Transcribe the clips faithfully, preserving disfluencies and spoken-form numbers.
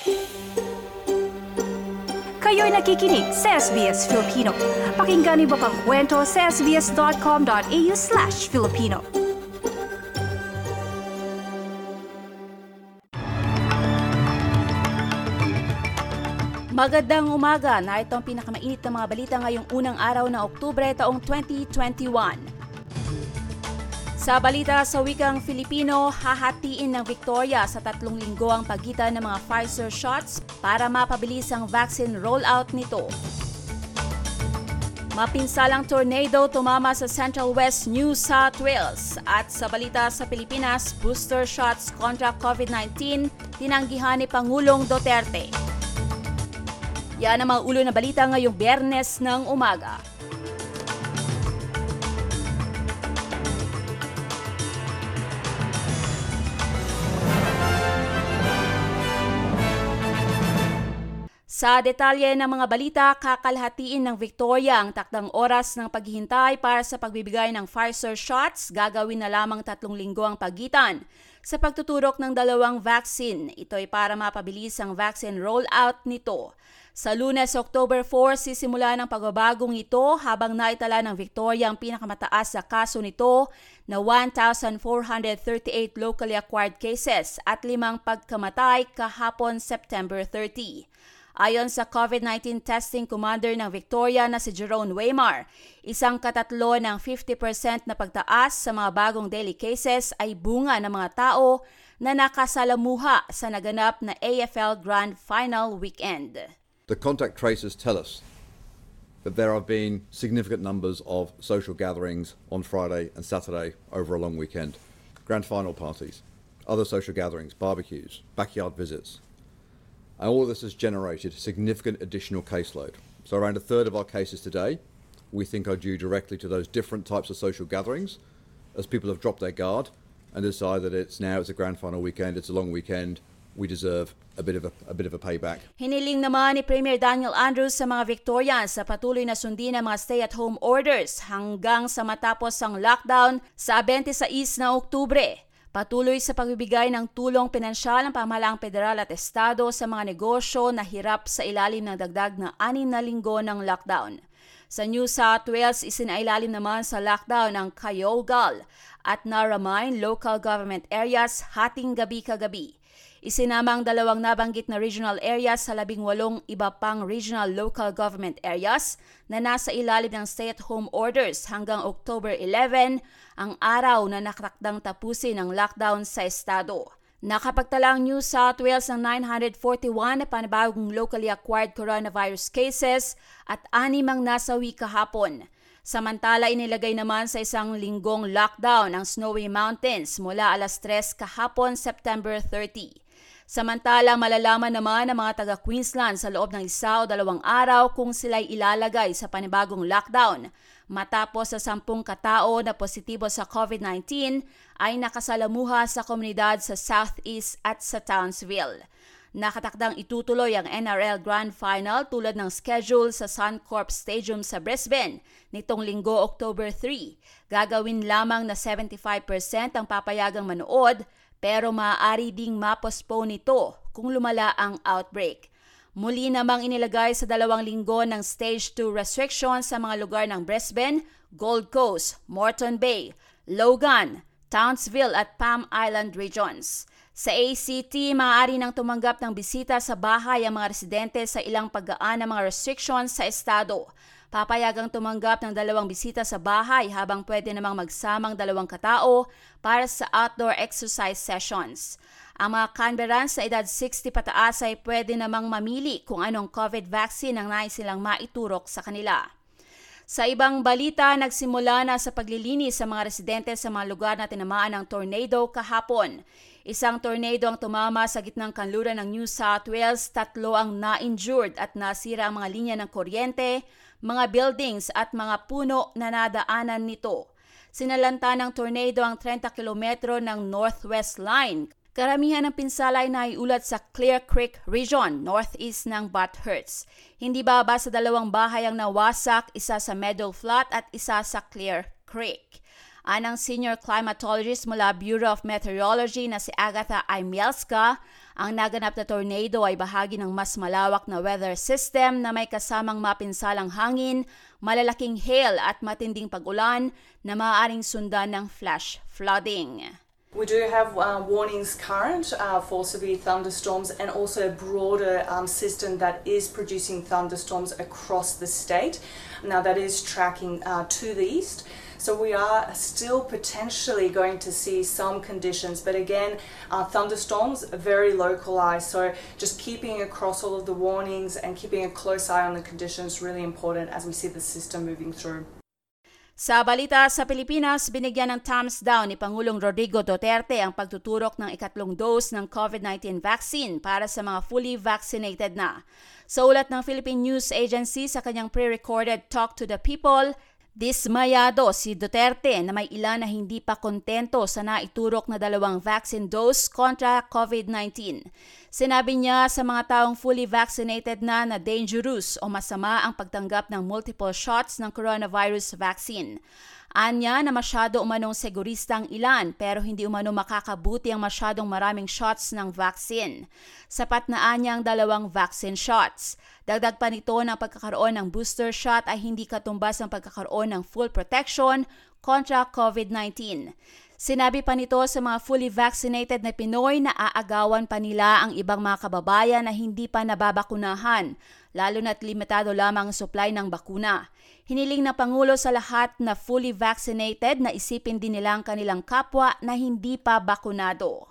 Kayo'y nakikinig sa S B S Filipino. Pakinggan niyo pa ang kwento sa sbs.com.au slash Filipino. Magandang umaga, na ito ang pinakamainit na mga balita ngayong unang araw ng Oktubre taong twenty twenty-one. Sa balita sa wikang Filipino, hahatiin ng Victoria sa tatlong linggo ang pagitan ng mga Pfizer shots para mapabilis ang vaccine rollout nito. Mapinsalang tornado tumama sa Central West New South Wales. At sa balita sa Pilipinas, booster shots kontra COVID nineteen tinanggihan ni Pangulong Duterte. Yan ang mga ulo na balita ngayong Biyernes ng umaga. Sa detalye ng mga balita, kakalhatiin ng Victoria ang takdang oras ng paghihintay para sa pagbibigay ng Pfizer shots. Gagawin na lamang tatlong linggo ang pagitan sa pagtuturok ng dalawang vaccine. Ito ay para mapabilis ang vaccine rollout nito. Sa Lunes, October four, sisimula ng pagbabagong ito habang naitala ng Victoria ang pinakamataas na kaso nito na one thousand four hundred thirty-eight locally acquired cases at limang pagkamatay kahapon September thirty. Ayon sa COVID nineteen testing commander ng Victoria na si Jerome Waymar, isang katatlo ng fifty percent na pagtaas sa mga bagong daily cases ay bunga ng mga tao na nakasalamuha sa naganap na A F L Grand Final weekend. The contact tracers tell us that there have been significant numbers of social gatherings on Friday and Saturday over a long weekend. Grand final parties, other social gatherings, barbecues, backyard visits. And all of this has generated a significant additional caseload. So around a third of our cases today, we think are due directly to those different types of social gatherings as people have dropped their guard and decide that it's now it's a grand final weekend, it's a long weekend, we deserve a bit of a, a bit of a payback. Hiniling naman ni Premier Daniel Andrews sa mga Victorians sa patuloy na sundin ang mga stay-at-home orders hanggang sa matapos ang lockdown sa twenty-six na Oktubre. Patuloy sa pagbibigay ng tulong pinansyal ng pamahalaang federal at estado sa mga negosyo na hirap sa ilalim ng dagdag na anim na linggo ng lockdown. Sa New South Wales, isinailalim naman sa lockdown ang Kyogal at Narromine local government areas hating gabi kagabi. Isinama ang dalawang nabanggit na regional areas sa labing walong iba pang regional local government areas na nasa ilalim ng stay-at-home orders hanggang October eleventh, ang araw na nakatakdang tapusin ang lockdown sa estado. Nakapagtala ang New South Wales ng nine hundred forty-one na panibagong locally acquired coronavirus cases at anim ang nasawi kahapon. Samantala, inilagay naman sa isang linggong lockdown ang Snowy Mountains mula alas tres kahapon September thirty. Samantala, malalaman naman ng mga taga-Queensland sa loob ng isa o dalawang araw kung sila'y ilalagay sa panibagong lockdown matapos sa sampung katao na positibo sa COVID nineteen ay nakasalamuha sa komunidad sa Southeast at sa Townsville. Nakatakdang itutuloy ang N R L Grand Final tulad ng schedule sa Suncorp Stadium sa Brisbane nitong linggo October three. Gagawin lamang na seventy-five percent ang papayagang manood pero maaari ding ma-postpone ito kung lumala ang outbreak. Muli namang inilagay sa dalawang linggo ng Stage two restrictions sa mga lugar ng Brisbane, Gold Coast, Moreton Bay, Logan, Townsville at Palm Island regions. Sa A C T, maaari nang tumanggap ng bisita sa bahay ang mga residente sa ilang paggaan ng mga restrictions sa estado. Papayagang tumanggap ng dalawang bisita sa bahay habang pwede namang magsamang dalawang katao para sa outdoor exercise sessions. Ang mga Canberrans sa edad sixty pataas ay pwede namang mamili kung anong COVID vaccine ang nais silang maiturok sa kanila. Sa ibang balita, nagsimula na sa paglilinis sa mga residente sa mga lugar na tinamaan ng tornado kahapon. Isang tornado ang tumama sa gitnang kanluran ng New South Wales, tatlo ang na-injured at nasira ang mga linya ng kuryente, mga buildings at mga puno na nadaanan nito. Sinalanta ng tornado ang thirty kilometro ng Northwest Line. Karamihan ng pinsala ay naiulat sa Clear Creek Region, northeast ng Bathurst. Hindi baba sa dalawang bahay ang nawasak, isa sa Meadow Flat at isa sa Clear Creek. Anang senior climatologist mula Bureau of Meteorology na si Agatha Imielska, Ang naganap na tornado ay bahagi ng mas malawak na weather system na may kasamang mapinsalang hangin, malalaking hail at matinding pag-ulan na maaaring sundan ng flash flooding. We do have uh, warnings current uh, for severe thunderstorms and also a broader um, system that is producing thunderstorms across the state. Now that is tracking uh, to the east. So we are still potentially going to see some conditions, but again, uh, thunderstorms are very localized. So just keeping across all of the warnings and keeping a close eye on the conditions is really important as we see the system moving through. Sa balita sa Pilipinas, binigyan ng thumbs down ni Pangulong Rodrigo Duterte ang pagtuturok ng ikatlong dose ng COVID nineteen vaccine para sa mga fully vaccinated na. Sa ulat ng Philippine News Agency sa kanyang pre-recorded Talk to the People, dismayado si Duterte na may ilan na hindi pa kontento sa naiturok na dalawang vaccine dose kontra COVID nineteen. Sinabi niya sa mga taong fully vaccinated na na dangerous o masama ang pagtanggap ng multiple shots ng coronavirus vaccine. Anya na masyado umanong segurista ang ilan pero hindi umano makakabuti ang masyadong maraming shots ng vaccine. Sapat na anya ang dalawang vaccine shots. Dagdag pa nito na pagkakaroon ng booster shot ay hindi katumbas ang pagkakaroon ng full protection kontra COVID nineteen. Sinabi pa nito sa mga fully vaccinated na Pinoy na aagawan pa nila ang ibang mga kababayan na hindi pa nababakunahan, lalo na't limitado lamang ang supply ng bakuna. Hiniling ng Pangulo sa lahat na fully vaccinated na isipin din nila ang kanilang kapwa na hindi pa bakunado.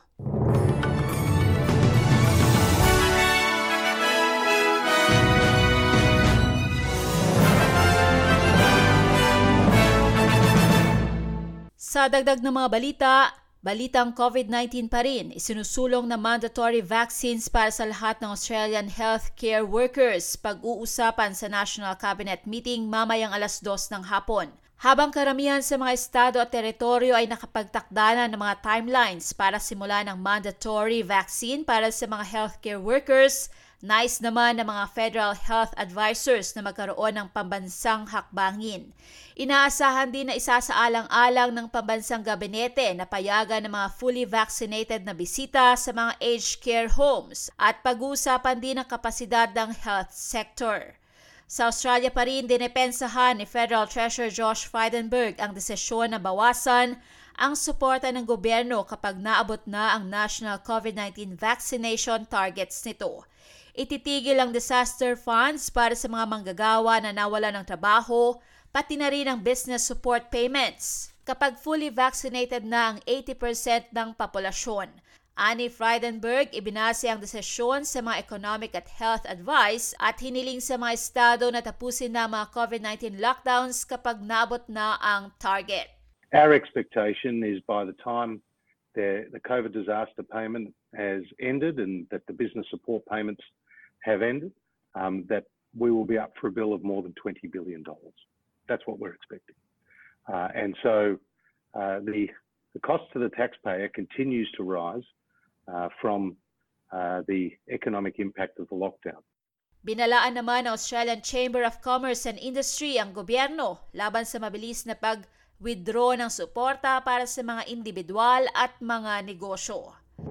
Sa dagdag ng mga balita, balitang COVID nineteen pa rin, isinusulong na mandatory vaccines para sa lahat ng Australian healthcare workers pag-uusapan sa National Cabinet Meeting mamayang alas dos ng hapon. Habang karamihan sa mga estado at teritoryo ay nakapagtakda na ng mga timelines para simulan ng mandatory vaccine para sa mga healthcare workers, nais naman ng mga federal health advisors na magkaroon ng pambansang hakbangin. Inaasahan din na isasaalang-alang ng pambansang gabinete na payagan ng mga fully vaccinated na bisita sa mga aged care homes at pag-uusapan din ang kapasidad ng health sector. Sa Australia pa rin, dinepensahan ni Federal Treasurer Josh Frydenberg ang desisyon na bawasan ang suporta ng gobyerno kapag naabot na ang national COVID nineteen vaccination targets nito. Ititigil ang disaster funds para sa mga manggagawa na nawala ng trabaho, pati na rin ang business support payments kapag fully vaccinated na ang eighty percent ng populasyon. Ani Frydenberg, ibinase ang desisyon sa mga economic at health advice at hiniling sa mga estado na tapusin na mga COVID nineteen lockdowns kapag naabot na ang target. Our expectation is by the time the, the COVID disaster payment has ended and that the business support payments have ended, um, that we will be up for a bill of more than twenty billion dollars. That's what we're expecting. Uh, and so uh, the, the cost to the taxpayer continues to rise uh, from uh, the economic impact of the lockdown. Binalaan naman ng Australian Chamber of Commerce and Industry ang gobyerno laban sa mabilis na pag-withdraw ng suporta para sa mga individual at mga negosyo.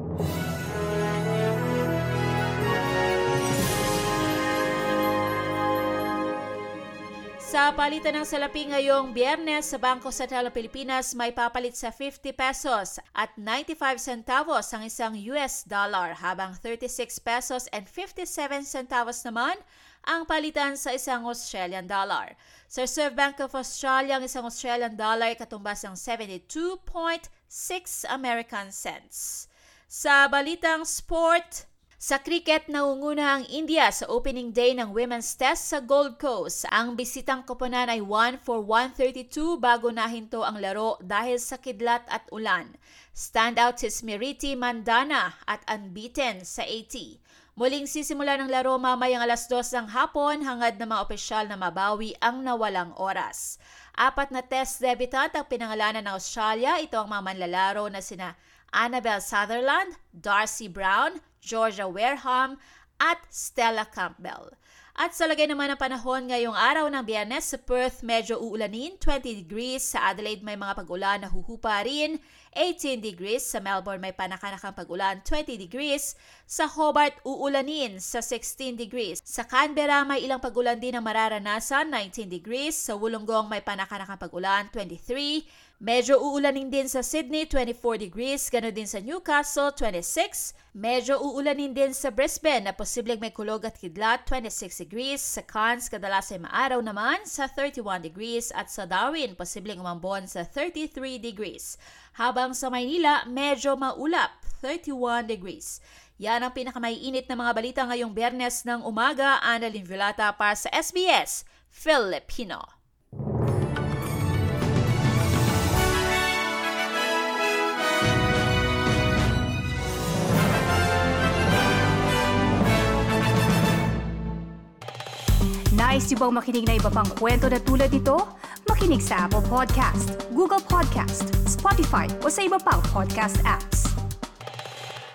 Sa palitan ng salapi ngayong Biyernes sa Bangko Sentral ng Pilipinas, may papalit sa fifty pesos at ninety-five centavos ang isang U S dollar, habang thirty-six pesos and fifty-seven centavos naman ang palitan sa isang Australian dollar. Sa Reserve Bank of Australia, ang isang Australian dollar ay katumbas ng seventy-two point six American cents. Sa balitang sport, sa cricket, nangunguna ang India sa opening day ng Women's Test sa Gold Coast. Ang bisitang koponan ay one for one thirty-two bago nahinto ang laro dahil sa kidlat at ulan. Standout si Smriti Mandana at unbeaten sa eighty. Muling sisimula ng laro mamayang alas dos ng hapon hangad na mga opisyal na mabawi ang nawalang oras. Apat na test debutant ang pinangalanan ng Australia. Ito ang mga manlalaro na sina Annabelle Sutherland, Darcy Brown, Georgia Wareham at Stella Campbell. At sa lagay naman ng panahon ngayong araw ng Biyernes, sa Perth medyo uulanin, twenty degrees. Sa Adelaide may mga pag-ulan na huhupa rin, eighteen degrees. Sa Melbourne may panakanakang pag-ulan, twenty degrees. Sa Hobart uulanin sa sixteen degrees. Sa Canberra may ilang pag-ulan din na mararanasan, nineteen degrees. Sa Wollongong may panakanakang pag-ulan, twenty-three. Medyo uulanin din sa Sydney, twenty-four degrees. Ganoon din sa Newcastle, twenty-six. Medyo uulanin din sa Brisbane na posibleng may kulog at kidlat, twenty-six degrees. Sa Cairns, kadalas ay maaraw naman sa thirty-one degrees. At sa Darwin, posibleng umambon sa thirty-three degrees. Habang sa Maynila, medyo maulap, thirty-one degrees. Yan ang pinakamaiinit na mga balita ngayong Biyernes ng umaga. Annalyn Vilata para sa S B S Filipino. Nice yung bang makinig na iba pang kwento na tulad ito? Makinig sa Apple Podcast, Google Podcast, Spotify o sa iba pang podcast apps.